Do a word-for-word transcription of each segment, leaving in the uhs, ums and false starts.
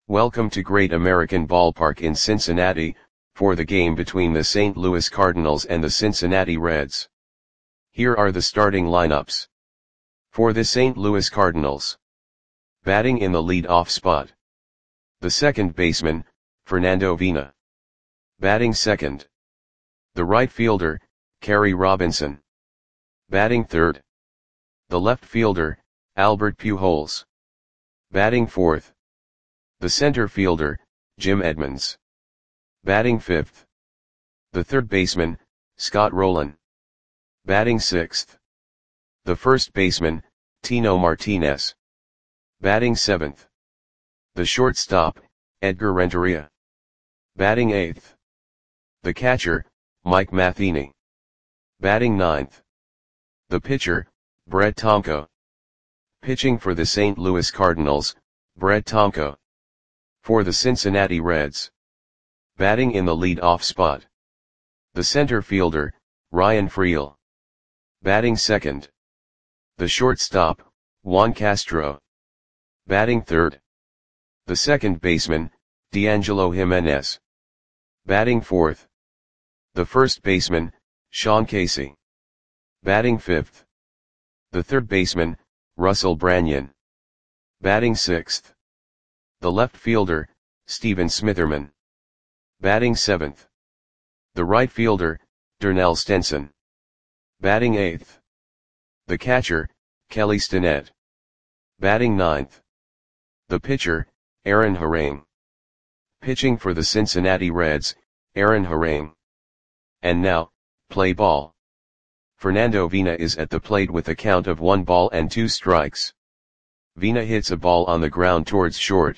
Welcome to Great American Ballpark in Cincinnati, for the game between the Saint Louis Cardinals and the Cincinnati Reds. Here are the starting lineups. For the Saint Louis Cardinals. Batting in the lead-off spot. The second baseman, Fernando Vina. Batting second. The right fielder, Kerry Robinson. Batting third. The left fielder, Albert Pujols. Batting fourth. The center fielder, Jim Edmonds. Batting fifth. The third baseman, Scott Rolen. Batting sixth. The first baseman, Tino Martinez. Batting seventh. The shortstop, Edgar Renteria. Batting eighth. The catcher, Mike Matheny. Batting ninth. The pitcher, Brett Tomko. Pitching for the Saint Louis Cardinals, Brett Tomko. For the Cincinnati Reds. Batting in the lead-off spot. The center fielder, Ryan Freel. Batting second. The shortstop, Juan Castro. Batting third. The second baseman, D'Angelo Jimenez. Batting fourth. The first baseman, Sean Casey. Batting fifth. The third baseman, Russell Branyan. Batting sixth. The left fielder, Steven Smitherman. Batting seventh. The right fielder, Darnell Stenson. Batting eighth. The catcher, Kelly Stinnett. Batting ninth. The pitcher, Aaron Harang. Pitching for the Cincinnati Reds, Aaron Harang. And now, play ball. Fernando Vina is at the plate with a count of one ball and two strikes. Vina hits a ball on the ground towards short.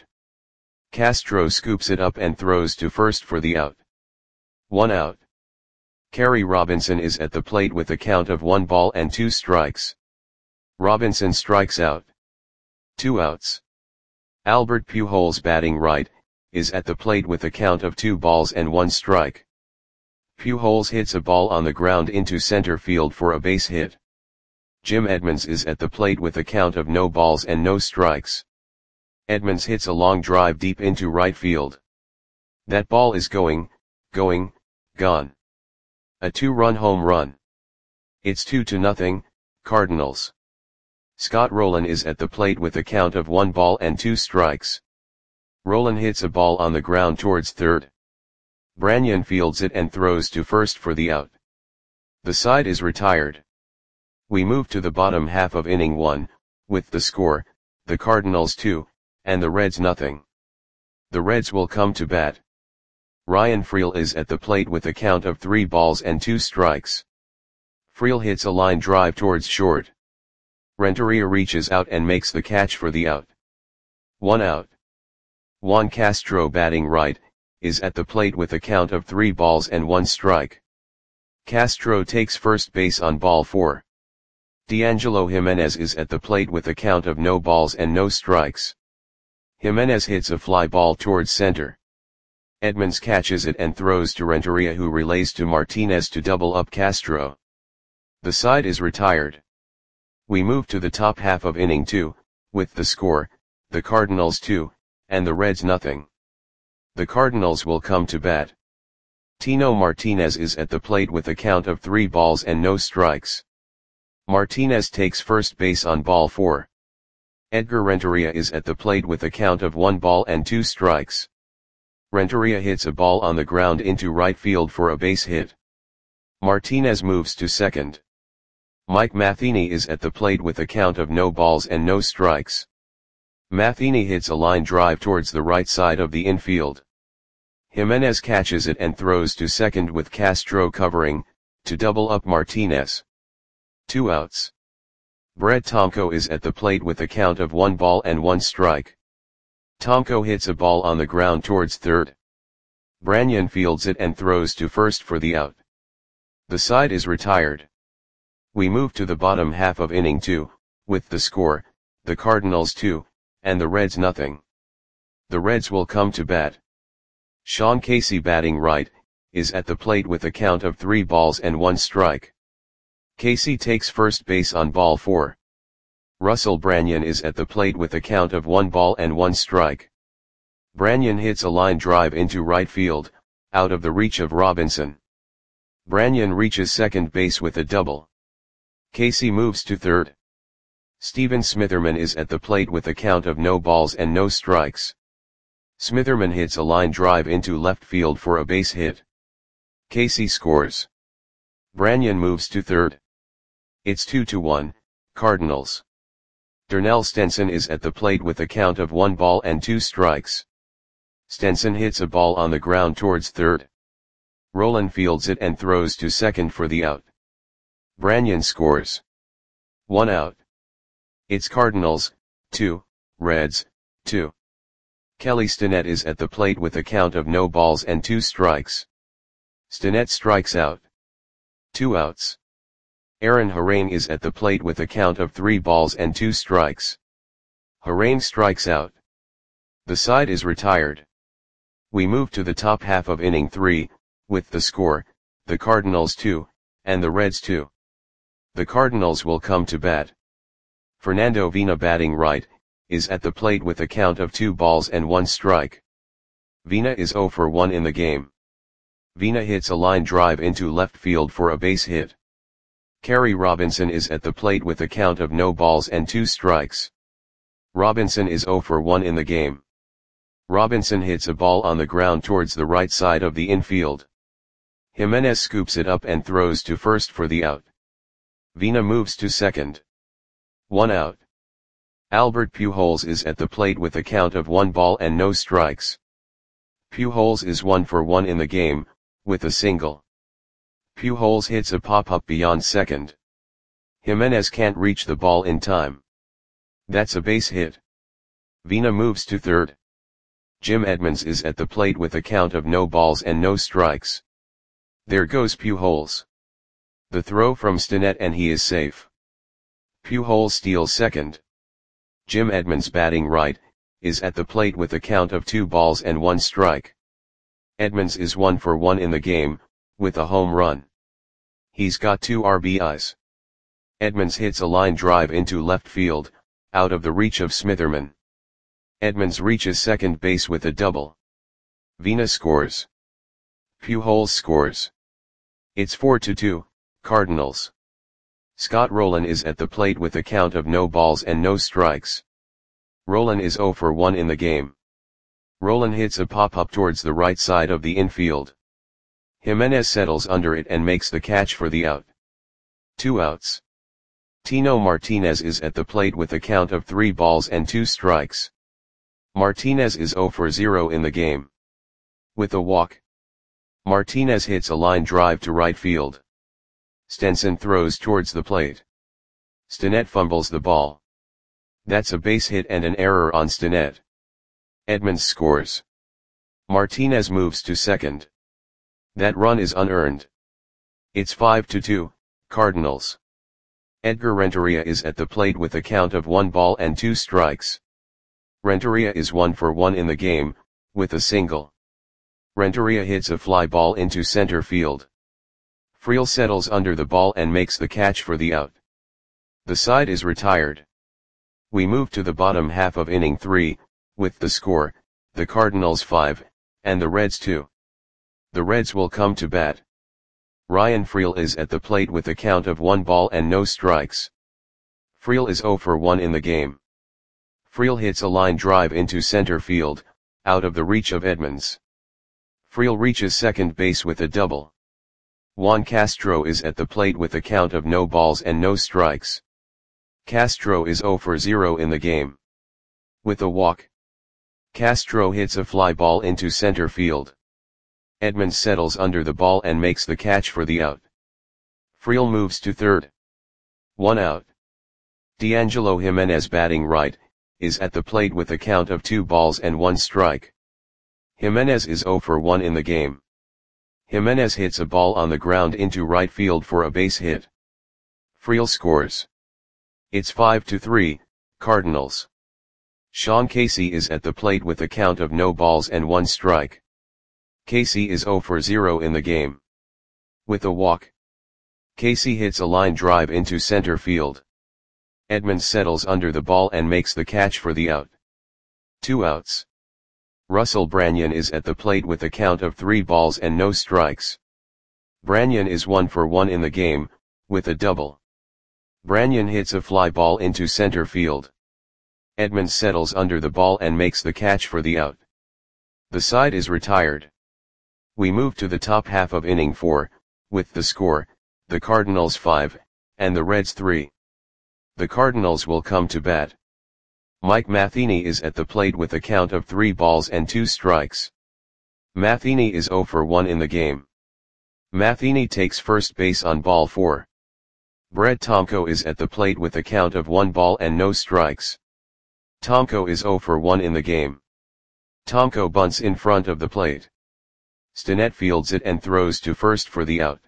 Castro scoops it up and throws to first for the out. One out. Kerry Robinson is at the plate with a count of one ball and two strikes. Robinson strikes out. Two outs. Albert Pujols, batting right, is at the plate with a count of two balls and one strike. Pujols hits a ball on the ground into center field for a base hit. Jim Edmonds is at the plate with a count of no balls and no strikes. Edmonds hits a long drive deep into right field. That ball is going, going, gone. A two-run home run. It's two to nothing, Cardinals. Scott Rolen is at the plate with a count of one ball and two strikes. Rolen hits a ball on the ground towards third. Branyan fields it and throws to first for the out. The side is retired. We move to the bottom half of inning one, with the score, the Cardinals two, and the Reds nothing. The Reds will come to bat. Ryan Freel is at the plate with a count of three balls and two strikes. Freel hits a line drive towards short. Renteria reaches out and makes the catch for the out. One out. Juan Castro, batting right, is at the plate with a count of three balls and one strike. Castro takes first base on ball four. D'Angelo Jimenez is at the plate with a count of no balls and no strikes. Jimenez hits a fly ball towards center. Edmonds catches it and throws to Renteria, who relays to Martinez to double up Castro. The side is retired. We move to the top half of inning two, with the score, the Cardinals two, and the Reds nothing. The Cardinals will come to bat. Tino Martinez is at the plate with a count of three balls and no strikes. Martinez takes first base on ball four. Edgar Renteria is at the plate with a count of one ball and two strikes. Renteria hits a ball on the ground into right field for a base hit. Martinez moves to second. Mike Matheny is at the plate with a count of no balls and no strikes. Matheny hits a line drive towards the right side of the infield. Jimenez catches it and throws to second with Castro covering, to double up Martinez. Two outs. Brett Tomko is at the plate with a count of one ball and one strike. Tomko hits a ball on the ground towards third. Branyan fields it and throws to first for the out. The side is retired. We move to the bottom half of inning two, with the score, the Cardinals two, and the Reds nothing. The Reds will come to bat. Sean Casey, batting right, is at the plate with a count of three balls and one strike. Casey takes first base on ball four. Russell Branyan is at the plate with a count of one ball and one strike. Branyan hits a line drive into right field, out of the reach of Robinson. Branyan reaches second base with a double. Casey moves to third. Steven Smitherman is at the plate with a count of no balls and no strikes. Smitherman hits a line drive into left field for a base hit. Casey scores. Branyan moves to third. It's two to one, Cardinals. Darnell Stenson is at the plate with a count of one ball and two strikes. Stenson hits a ball on the ground towards third. Rolen fields it and throws to second for the out. Branyan scores. One out. It's Cardinals, two, Reds, two. Kelly Stinnett is at the plate with a count of no balls and two strikes. Stinnett strikes out. Two outs. Aaron Harane is at the plate with a count of three balls and two strikes. Harane strikes out. The side is retired. We move to the top half of inning three, with the score, the Cardinals two, and the Reds two. The Cardinals will come to bat. Fernando Vina, batting right, is at the plate with a count of two balls and one strike. Vina is zero for one in the game. Vina hits a line drive into left field for a base hit. Kerry Robinson is at the plate with a count of no balls and two strikes. Robinson is zero for one in the game. Robinson hits a ball on the ground towards the right side of the infield. Jimenez scoops it up and throws to first for the out. Vina moves to second. One out. Albert Pujols is at the plate with a count of one ball and no strikes. Pujols is one for one in the game, with a single. Pujols hits a pop-up beyond second. Jimenez can't reach the ball in time. That's a base hit. Vina moves to third. Jim Edmonds is at the plate with a count of no balls and no strikes. There goes Pujols. The throw from Stinnett and he is safe. Pujols steals second. Jim Edmonds, batting right, is at the plate with a count of two balls and one strike. Edmonds is one for one in the game, with a home run. He's got two R B Is. Edmonds hits a line drive into left field, out of the reach of Smitherman. Edmonds reaches second base with a double. Vina scores. Pujols scores. It's four to two, Cardinals. Scott Rolen is at the plate with a count of no balls and no strikes. Rolen is zero for one in the game. Rolen hits a pop-up towards the right side of the infield. Jimenez settles under it and makes the catch for the out. Two outs. Tino Martinez is at the plate with a count of three balls and two strikes. Martinez is zero for zero in the game. With a walk. Martinez hits a line drive to right field. Stenson throws towards the plate. Stinnett fumbles the ball. That's a base hit and an error on Stinnett. Edmonds scores. Martinez moves to second. That run is unearned. It's five to two, Cardinals. Edgar Renteria is at the plate with a count of one ball and two strikes. Renteria is one for one in the game, with a single. Renteria hits a fly ball into center field. Friel settles under the ball and makes the catch for the out. The side is retired. We move to the bottom half of inning three, with the score, the Cardinals five, and the Reds two. The Reds will come to bat. Ryan Friel is at the plate with a count of one ball and no strikes. Friel is zero for one in the game. Friel hits a line drive into center field, out of the reach of Edmonds. Friel reaches second base with a double. Juan Castro is at the plate with a count of no balls and no strikes. Castro is zero for zero in the game. With a walk. Castro hits a fly ball into center field. Edmonds settles under the ball and makes the catch for the out. Friel moves to third. One out. D'Angelo Jimenez, batting right, is at the plate with a count of two balls and one strike. Jimenez is zero for one in the game. Jimenez hits a ball on the ground into right field for a base hit. Friel scores. It's five to three, Cardinals. Sean Casey is at the plate with a count of no balls and one strike. Casey is zero for zero in the game. With a walk. Casey hits a line drive into center field. Edmonds settles under the ball and makes the catch for the out. Two outs. Russell Branyan is at the plate with a count of three balls and no strikes. Branyan is one for one in the game, with a double. Branyan hits a fly ball into center field. Edmonds settles under the ball and makes the catch for the out. The side is retired. We move to the top half of inning four, with the score, the Cardinals five, and the Reds three. The Cardinals will come to bat. Mike Matheny is at the plate with a count of three balls and two strikes. Matheny is zero for one in the game. Matheny takes first base on ball four. Brett Tomko is at the plate with a count of one ball and no strikes. Tomko is zero for one in the game. Tomko bunts in front of the plate. Stinnett fields it and throws to first for the out.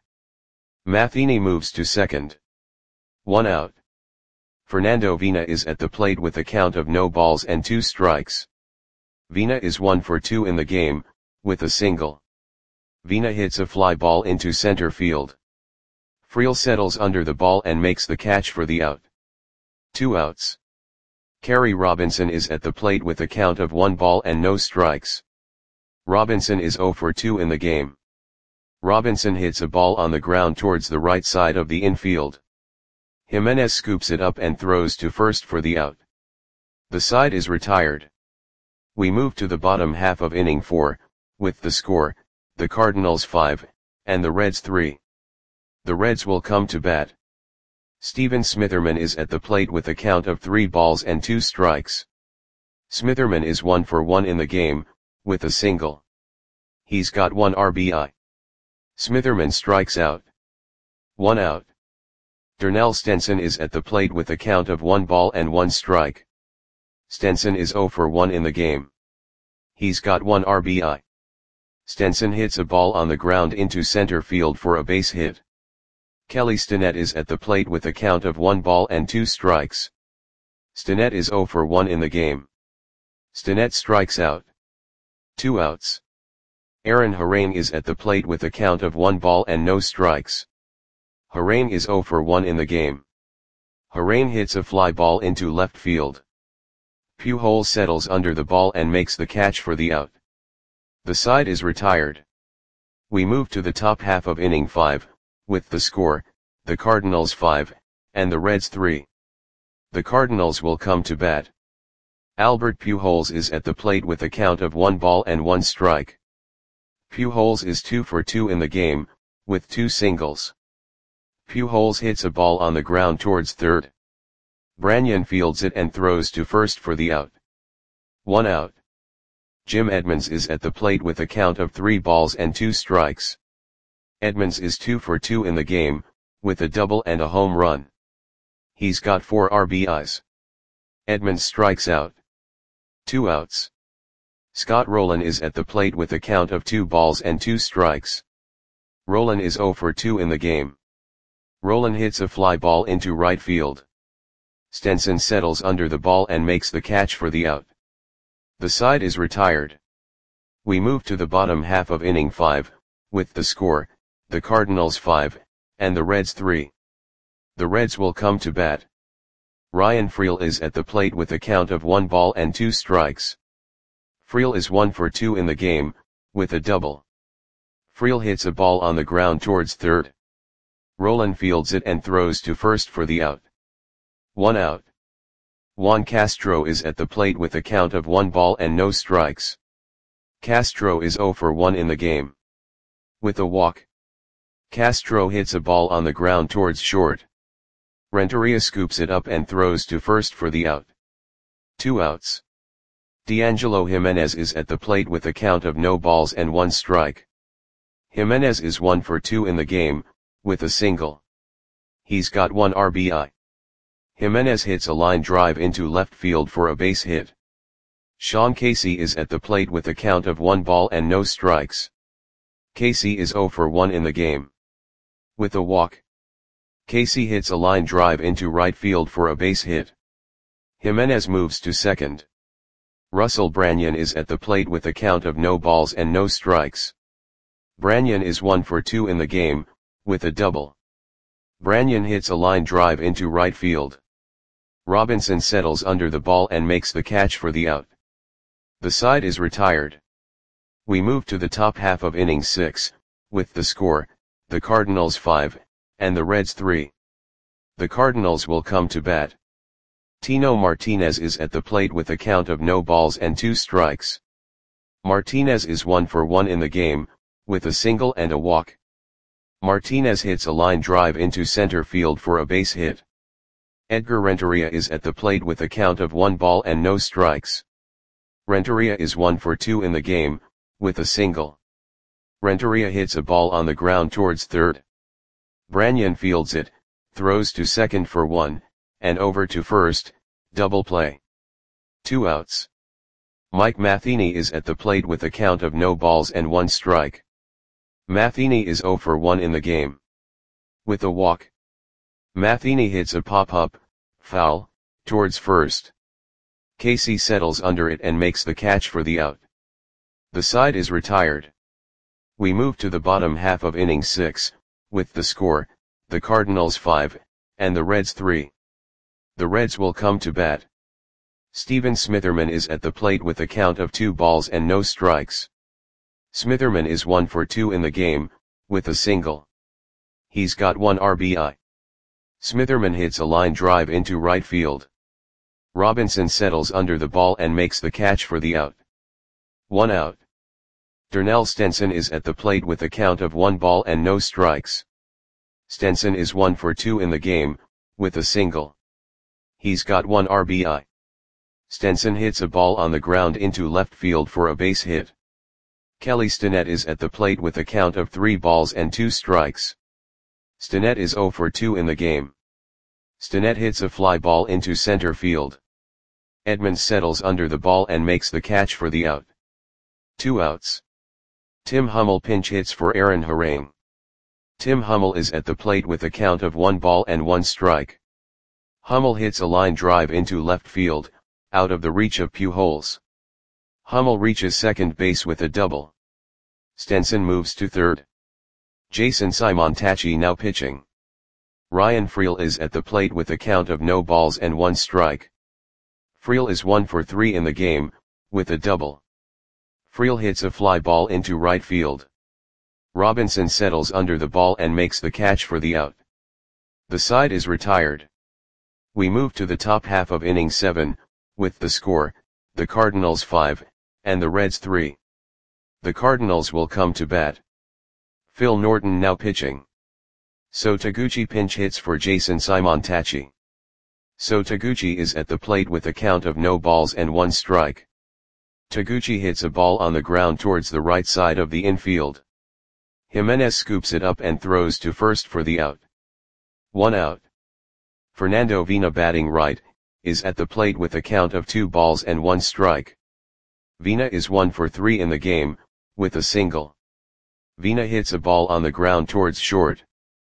Matheny moves to second. One out. Fernando Vina is at the plate with a count of no balls and two strikes. Vina is one for two in the game, with a single. Vina hits a fly ball into center field. Friel settles under the ball and makes the catch for the out. Two outs. Kerry Robinson is at the plate with a count of one ball and no strikes. Robinson is zero for two in the game. Robinson hits a ball on the ground towards the right side of the infield. Jimenez scoops it up and throws to first for the out. The side is retired. We move to the bottom half of inning four, with the score, the Cardinals five, and the Reds three. The Reds will come to bat. Steven Smitherman is at the plate with a count of three balls and two strikes. Smitherman is one for one in the game, with a single. He's got one R B I. Smitherman strikes out. One out. Darnell Stenson is at the plate with a count of one ball and one strike. Stenson is zero for one in the game. He's got one R B I. Stenson hits a ball on the ground into center field for a base hit. Kelly Stinnett is at the plate with a count of one ball and two strikes. Stinnett is zero for one in the game. Stinnett strikes out. Two outs. Aaron Harang is at the plate with a count of one ball and no strikes. Harang is zero for one in the game. Harang hits a fly ball into left field. Pujols settles under the ball and makes the catch for the out. The side is retired. We move to the top half of inning five, with the score, the Cardinals five, and the Reds three. The Cardinals will come to bat. Albert Pujols is at the plate with a count of one ball and one strike. Pujols is two for two in the game, with two singles. Pujols hits a ball on the ground towards third. Branyan fields it and throws to first for the out. One out. Jim Edmonds is at the plate with a count of three balls and two strikes. Edmonds is two for two in the game, with a double and a home run. He's got four R B Is. Edmonds strikes out. Two outs. Scott Rolen is at the plate with a count of two balls and two strikes. Rolen is zero for two in the game. Rolen hits a fly ball into right field. Stenson settles under the ball and makes the catch for the out. The side is retired. We move to the bottom half of inning five, with the score, the Cardinals five, and the Reds three. The Reds will come to bat. Ryan Friel is at the plate with a count of one ball and two strikes. Friel is one for two in the game, with a double. Friel hits a ball on the ground towards third. Rolen fields it and throws to first for the out. One out. Juan Castro is at the plate with a count of one ball and no strikes. Castro is zero for one in the game. With a walk. Castro hits a ball on the ground towards short. Renteria scoops it up and throws to first for the out. Two outs. D'Angelo Jimenez is at the plate with a count of no balls and one strike. Jimenez is one for two in the game, with a single. He's got one R B I. Jimenez hits a line drive into left field for a base hit. Sean Casey is at the plate with a count of one ball and no strikes. Casey is zero for one in the game. With a walk. Casey hits a line drive into right field for a base hit. Jimenez moves to second. Russell Branyan is at the plate with a count of no balls and no strikes. Branyan is one for two in the game, with a double. Branyan hits a line drive into right field. Robinson settles under the ball and makes the catch for the out. The side is retired. We move to the top half of inning six, with the score, the Cardinals five, and the Reds three. The Cardinals will come to bat. Tino Martinez is at the plate with a count of no balls and two strikes. Martinez is one for one in the game, with a single and a walk. Martinez hits a line drive into center field for a base hit. Edgar Renteria is at the plate with a count of one ball and no strikes. Renteria is one for two in the game, with a single. Renteria hits a ball on the ground towards third. Branyan fields it, throws to second for one, and over to first, double play. Two outs. Mike Matheny is at the plate with a count of no balls and one strike. Matheny is zero for one in the game. With a walk. Matheny hits a pop-up, foul, towards first. Casey settles under it and makes the catch for the out. The side is retired. We move to the bottom half of inning six, with the score, the Cardinals five, and the Reds three. The Reds will come to bat. Steven Smitherman is at the plate with a count of two balls and no strikes. Smitherman is one for two in the game, with a single. He's got one R B I. Smitherman hits a line drive into right field. Robinson settles under the ball and makes the catch for the out. One out. Darnell Stenson is at the plate with a count of one ball and no strikes. Stenson is one for two in the game, with a single. He's got one R B I. Stenson hits a ball on the ground into left field for a base hit. Kelly Stinnett is at the plate with a count of three balls and two strikes. Stinnett is zero for two in the game. Stinnett hits a fly ball into center field. Edmonds settles under the ball and makes the catch for the out. Two outs. Tim Hummel pinch hits for Aaron Harang. Tim Hummel is at the plate with a count of one ball and one strike. Hummel hits a line drive into left field, out of the reach of Pujols. Hummel reaches second base with a double. Stenson moves to third. Jason Simontacchi now pitching. Ryan Freel is at the plate with a count of no balls and one strike. Freel is one for three in the game, with a double. Freel hits a fly ball into right field. Robinson settles under the ball and makes the catch for the out. The side is retired. We move to the top half of inning seven, with the score, the Cardinals five, and the Reds three. The Cardinals will come to bat. Phil Norton now pitching. So Taguchi pinch hits for Jason Simontacchi. So Taguchi is at the plate with a count of no balls and one strike. Taguchi hits a ball on the ground towards the right side of the infield. Jimenez scoops it up and throws to first for the out. One out. Fernando Vina batting right, is at the plate with a count of two balls and one strike. Vina is one for three in the game, with a single. Vina hits a ball on the ground towards short.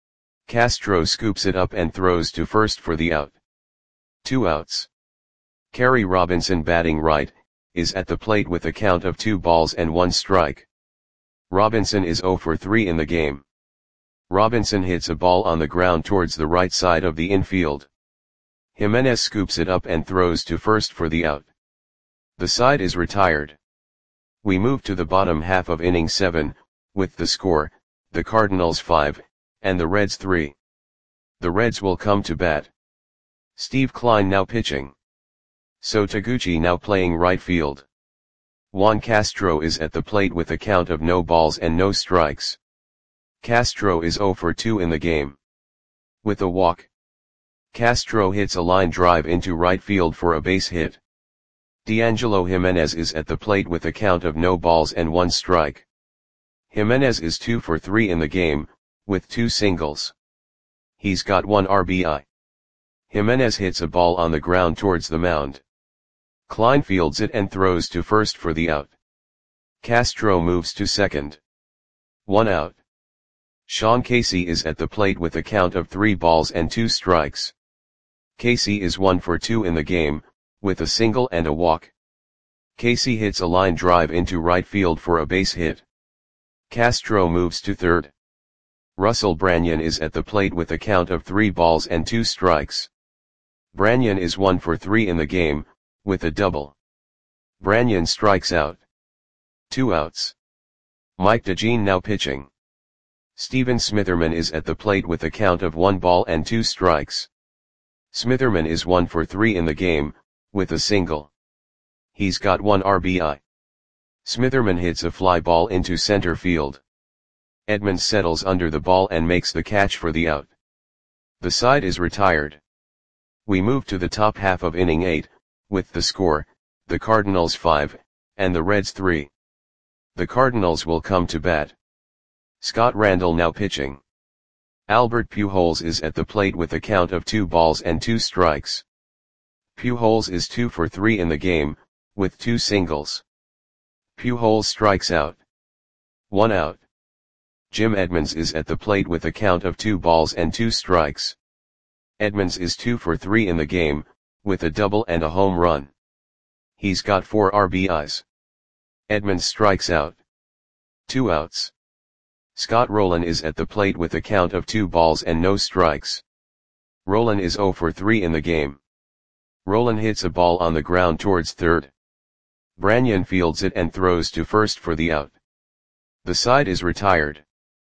Castro scoops it up and throws to first for the out. Two outs. Kerry Robinson batting right, is at the plate with a count of two balls and one strike. Robinson is zero for three in the game. Robinson hits a ball on the ground towards the right side of the infield. Jimenez scoops it up and throws to first for the out. The side is retired. We move to the bottom half of inning seven, with the score, the Cardinals five, and the Reds three. The Reds will come to bat. Steve Kline now pitching. So Taguchi now playing right field. Juan Castro is at the plate with a count of no balls and no strikes. Castro is zero for two in the game. With a walk. Castro hits a line drive into right field for a base hit. D'Angelo Jimenez is at the plate with a count of no balls and one strike. Jimenez is two for three in the game, with two singles. He's got one R B I. Jimenez hits a ball on the ground towards the mound. Kline fields it and throws to first for the out. Castro moves to second. One out. Sean Casey is at the plate with a count of three balls and two strikes. Casey is one for two in the game, with a single and a walk. Casey hits a line drive into right field for a base hit. Castro moves to third. Russell Branyan is at the plate with a count of three balls and two strikes. Branyan is one for three in the game, with a double. Branyan strikes out. Two outs. Mike DeJean now pitching. Steven Smitherman is at the plate with a count of one ball and two strikes. Smitherman is one for three in the game, with a single. He's got one R B I. Smitherman hits a fly ball into center field. Edmonds settles under the ball and makes the catch for the out. The side is retired. We move to the top half of inning eight, with the score, the Cardinals five, and the Reds three. The Cardinals will come to bat. Scott Randall now pitching. Albert Pujols is at the plate with a count of two balls and two strikes. Pujols is two for three in the game, with two singles. Pujols strikes out. One out. Jim Edmonds is at the plate with a count of two balls and two strikes. Edmonds is two for three in the game, with a double and a home run. He's got four R B Is. Edmonds strikes out. Two outs. Scott Rolen is at the plate with a count of two balls and no strikes. Rolen is zero for three in the game. Rolen hits a ball on the ground towards third. Branyan fields it and throws to first for the out. The side is retired.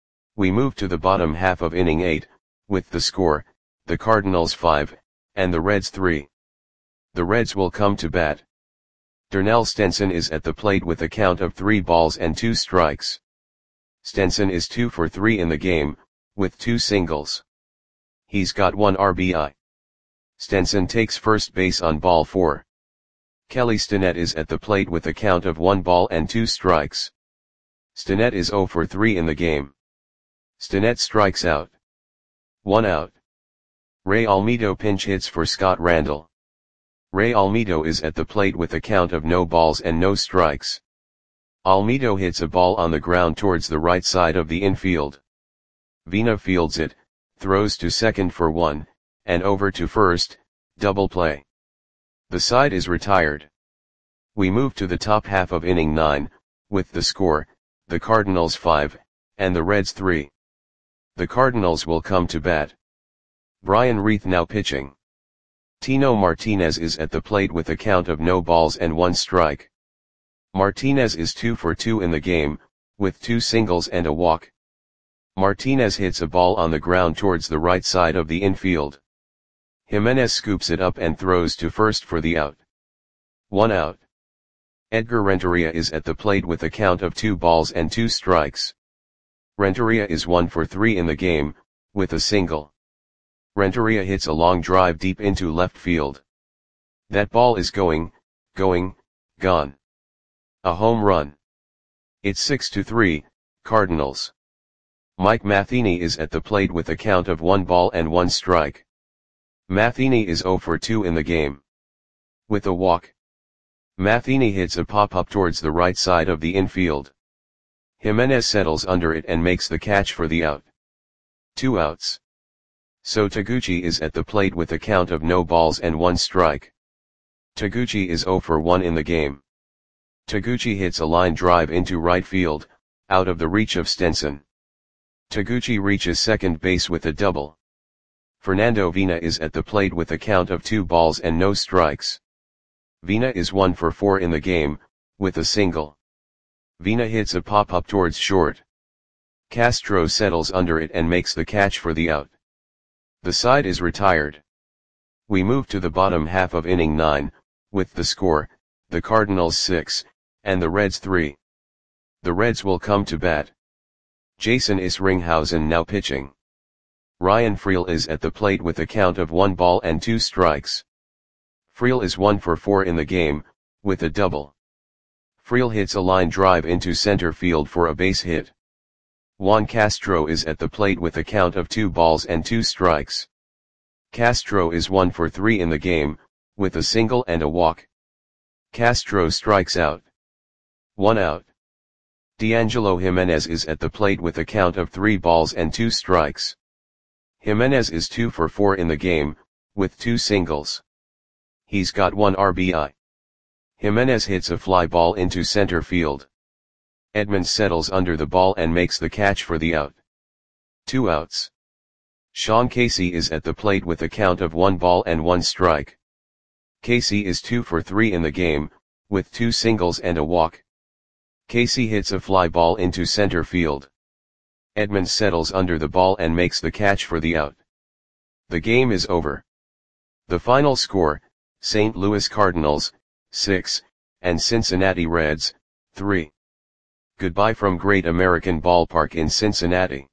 We move to the bottom half of inning eight, with the score, the Cardinals five, and the Reds three. The Reds will come to bat. Darnell Stenson is at the plate with a count of three balls and two strikes. Stenson is two for three in the game, with two singles. He's got one R B I. Stenson takes first base on ball four. Kelly Stinnett is at the plate with a count of one ball and two strikes. Stinnett is zero for three in the game. Stinnett strikes out. One out. Ray Almedo pinch hits for Scott Randall. Ray Almedo is at the plate with a count of no balls and no strikes. Almedo hits a ball on the ground towards the right side of the infield. Vina fields it, throws to second for one, and over to first, double play. The side is retired. We move to the top half of inning nine, with the score, the Cardinals five, and the Reds three. The Cardinals will come to bat. Brian Reith now pitching. Tino Martinez is at the plate with a count of no balls and one strike. Martinez is two for two in the game, with two singles and a walk. Martinez hits a ball on the ground towards the right side of the infield. Jimenez scoops it up and throws to first for the out. One out. Edgar Renteria is at the plate with a count of two balls and two strikes. Renteria is one for three in the game, with a single. Renteria hits a long drive deep into left field. That ball is going, going, gone. A home run. It's six to three, Cardinals. Mike Matheny is at the plate with a count of one ball and one strike. Matheny is zero for two in the game. With a walk. Matheny hits a pop-up towards the right side of the infield. Jimenez settles under it and makes the catch for the out. Two outs. So Taguchi is at the plate with a count of no balls and one strike. Taguchi is zero for one in the game. Taguchi hits a line drive into right field, out of the reach of Stenson. Taguchi reaches second base with a double. Fernando Vina is at the plate with a count of two balls and no strikes. Vina is one for four in the game, with a single. Vina hits a pop-up towards short. Castro settles under it and makes the catch for the out. The side is retired. We move to the bottom half of inning nine, with the score, the Cardinals six, and the Reds three. The Reds will come to bat. Jason Isringhausen now pitching. Ryan Freel is at the plate with a count of one ball and two strikes. Freel is one for four in the game, with a double. Freel hits a line drive into center field for a base hit. Juan Castro is at the plate with a count of two balls and two strikes. Castro is one for three in the game, with a single and a walk. Castro strikes out. One out. D'Angelo Jimenez is at the plate with a count of three balls and two strikes. Jimenez is two for four in the game, with two singles. He's got one R B I. Jimenez hits a fly ball into center field. Edmonds settles under the ball and makes the catch for the out. Two outs. Sean Casey is at the plate with a count of one ball and one strike. Casey is two for three in the game, with two singles and a walk. Casey hits a fly ball into center field. Edmonds settles under the ball and makes the catch for the out. The game is over. The final score, Saint Louis Cardinals, six, and Cincinnati Reds, three. Goodbye from Great American Ballpark in Cincinnati.